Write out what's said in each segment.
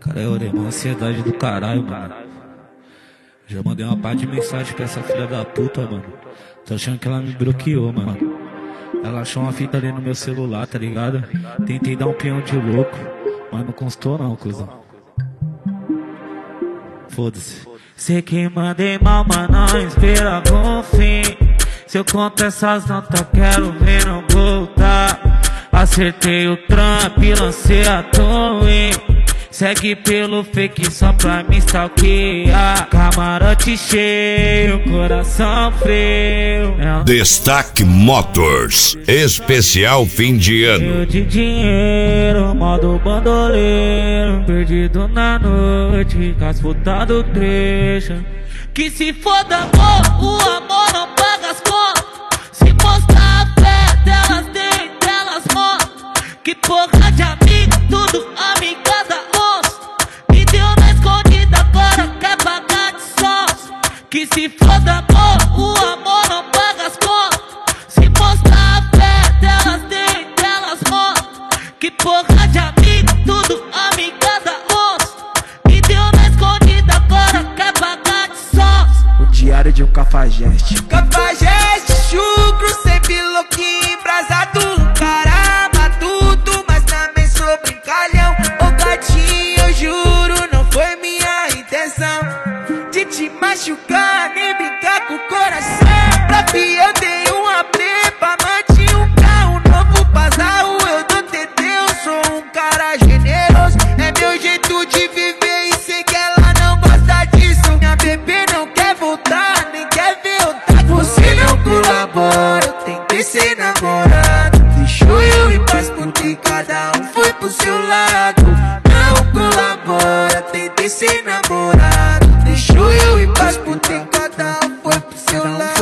Cara, eu orei uma ansiedade do caralho, mano. Já mandei uma par de mensagem pra essa filha da puta, mano. Tô achando que ela me bloqueou, mano. Ela achou uma fita ali no meu celular, tá ligado? Tentei dar um peão de louco, mas não constou não, cuzão. Foda-se. Sei que mandei mal, mas não esperava o fim. Se eu conto essas notas, quero ver não voltar. Acertei o Trump, lancei a Twin. Segue pelo fake só pra me stalkear. Camarote cheio, coração frio. Destaque Motors, especial fim de ano. Cheio de dinheiro, modo bandoleiro. Perdido na noite, casfutado trecho. Que se foda amor, o amor não paga as contas. Se mostrar a fé delas, tem delas mortas. Que porra de amiga, tudo amigada onça. Me deu na escondida, agora quer pagar de sócio. Que se foda amor, o amor não paga as contas. Se mostrar a fé delas, tem delas mortas. Que porra de amiga, tudo amigada onça. Me deu na escondida, agora quer pagar de sócio. O diário de um cafajeste. Cafajeste, chucro, sempre louquinho, embrasado. Caramba, tudo, mas também sou brincalhão. Ô gatinho, eu juro, não foi minha intenção de te machucar, nem brincar com o coração. Pra fi eu dei uma prepa, mantinha um carro novo Pazarro. Eu dou TT, eu sou um cara generoso. É meu jeito de viver e sei que ela não gosta disso. Minha bebê não quer voltar, nem quer ver eu tá. Você não colabora, eu tentei ser namorado. Deixou eu em paz porque cada um foi pro seu lado. Não colabora, tentei ser namorado. Deixou eu em paz porque cada um foi pro seu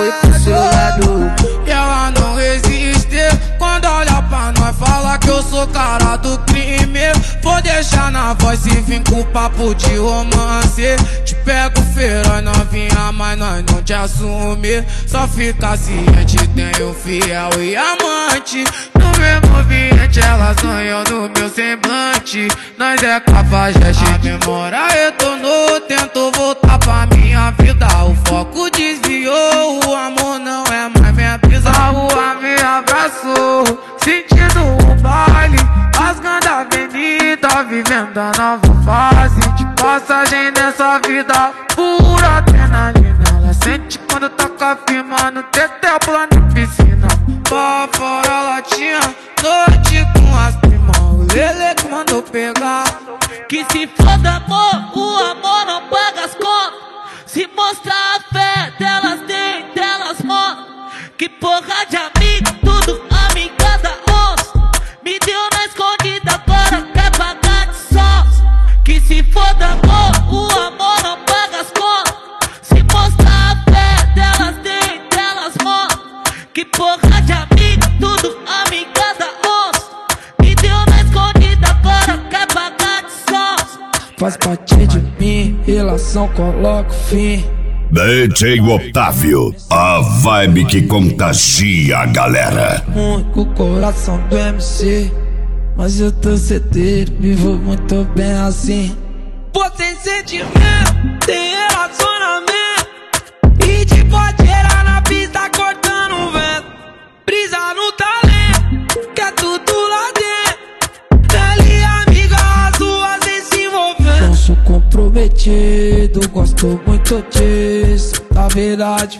lado. E ela não resiste quando olha pra nós, fala que eu sou cara do crime. Vou deixar na voz e vim com papo de romance. Te pego feira novinha, mas nós não te assume. Só fica ciente, tenho fiel e amante. No mesmo ambiente ela sonhou no meu semblante. Nós é cafajeste, a memória retornou. Tento voltar pra minha vida, o foco desviou. O amor não é mais minha brisa. A rua me abraçou, sentindo o baile, rasgando a avenida, vivendo a nova fase de passagem nessa vida. Pura adrenalina, ela sente quando toca firma no teté, pula na piscina. Pra fora ela tinha noite com as primas. O Lele que mandou pegar. Que se foda amor, o amor não paga as contas. Se mostrar a fé delas, tem delas mortas. Que porra de amiga, tudo amigada onça. Me deu na escondida, agora quer pagar de sócio. Que se foda amor, o amor não paga as contas. Se mostrar a fé delas, tem delas mortas. Que porra de amiga, tudo amigada onça. Me deu na escondida, agora quer pagar de sócio. Faz parte de mim, relação coloca o fim. DJ Otávio, a vibe que contagia a galera. Com o coração do MC, mas eu tô certeiro, vivo muito bem assim. Pô, tem sentimento, tem relacionamento. E de boteira na pista cortando o vento. Brisa no talento, que é tudo lá dentro. Ele e amiga, as duas sem se envolver. Não sou comprometido, gosto muito disso. Na verdade,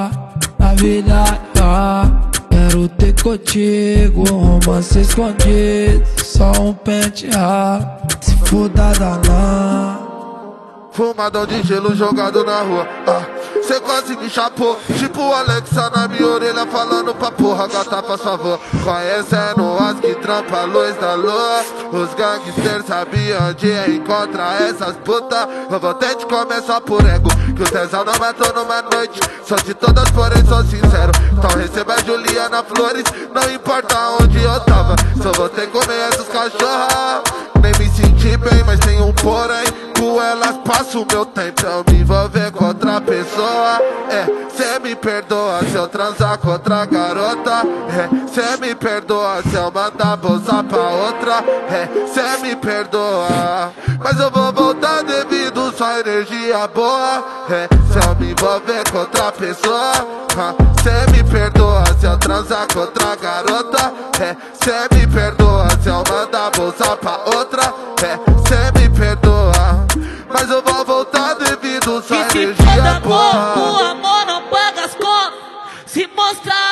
na verdade, quero ter contigo um romance escondido, só um pente raro, se for danada. Fumadão de gelo jogado na rua, cê quase me chapou. Tipo Alexa na minha orelha falando pra porra, gata faz favor. Conhecendo as que trampa a luz da lua. Os gangsters sabiam onde encontrar essas putas. Eu vou ter de começar por ego, que o tesão não matou numa noite. Só de todas, porém sou sincero. Então receba a Juliana Flores, não importa onde eu tava. Só vou ter que comer essas cachorras. Nem me senti bem, mas tem um porém. quando elas passam o meu tempo eu me envolver com outra pessoa. Cê me perdoa se eu transar com outra garota. Cê me perdoa se eu mandar bolsa pra outra. Cê me perdoa, mas eu vou voltar devido sua energia boa. Se eu me envolver com outra pessoa. Cê me perdoa se eu transar com outra garota. Cê me perdoa se eu mandar bolsa pra outra. Cê me perdoa, mas eu vou voltar devido sua Que se energia foda, boa. amor, o amor não paga as contas. Se mostrar